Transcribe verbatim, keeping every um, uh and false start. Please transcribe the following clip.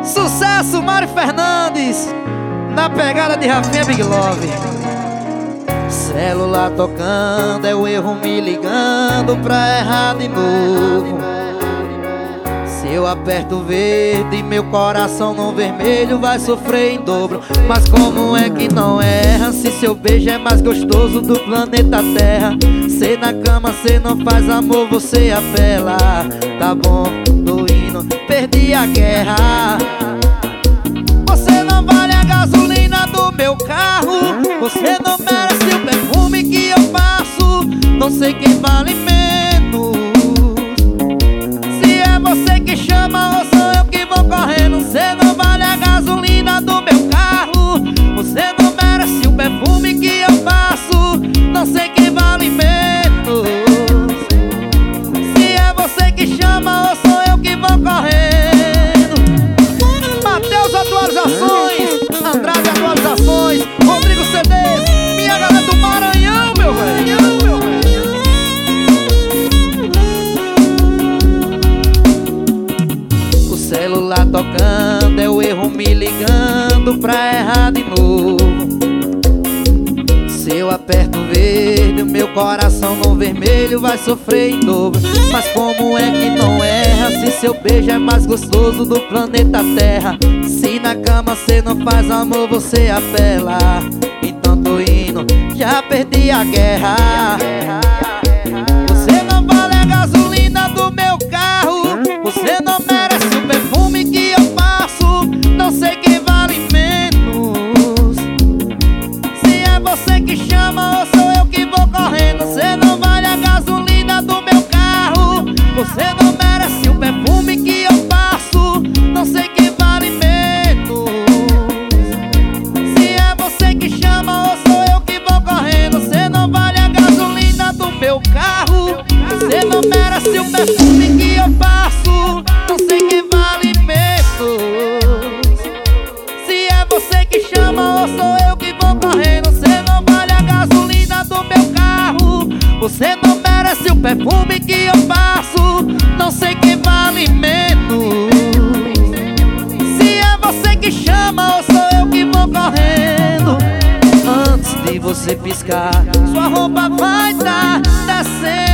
Sucesso, Mário Fernandes, na pegada de Rafinha Big Love. Celular tocando, é o erro me ligando pra errar de novo. Se eu aperto verde, meu coração no vermelho vai sofrer em dobro. Mas como é que não erra, se seu beijo é mais gostoso do planeta Terra? Cê na cama, cê não faz amor, você apela. Tá bom, tô indo, perdi a guerra. Você não vale a gasolina do meu carro, você não merece o perfume que eu passo. Não sei quem vale menos, se é você que chama ou sou eu que vou correndo. Você não vale a gasolina do meu carro, você não merece o perfume que eu passo. Não sei quem vale menos, se é você que chama ou sou eu que vou correndo. Matheus Atualizações, Andrade Atualizações, Rodrigo C Ds, minha galera do Maranhão, meu velho. O celular tocando, é o erro me ligando pra errar de novo. Se eu aperto verde, o meu coração no vermelho vai sofrer em dobro. Mas como é que não erra, se seu beijo é mais gostoso do planeta Terra? Se na cama cê não faz amor, você apela. Então tô indo, já perdi a guerra. Você não vale a gasolina do meu carro, você não merece o perfume que eu passo. Não sei quem vale menos, se é você que chama ou sou eu que vou correndo. Você não vale a gasolina do meu carro, você não merece o perfume que eu passo. Não sei quem vale menos, se é você que chama ou sou eu que vou correndo. Você não vale a gasolina do meu carro, você não merece o perfume que eu passo. Não sei quem vale menos, se é você que chama ou sou eu que vou correndo. Você não vale a gasolina do meu carro, você não merece o perfume que eu passo. Não sei quem vale menos, se é você que chama ou sou eu que vou correndo. Antes de você piscar, sua roupa vai tá descendo.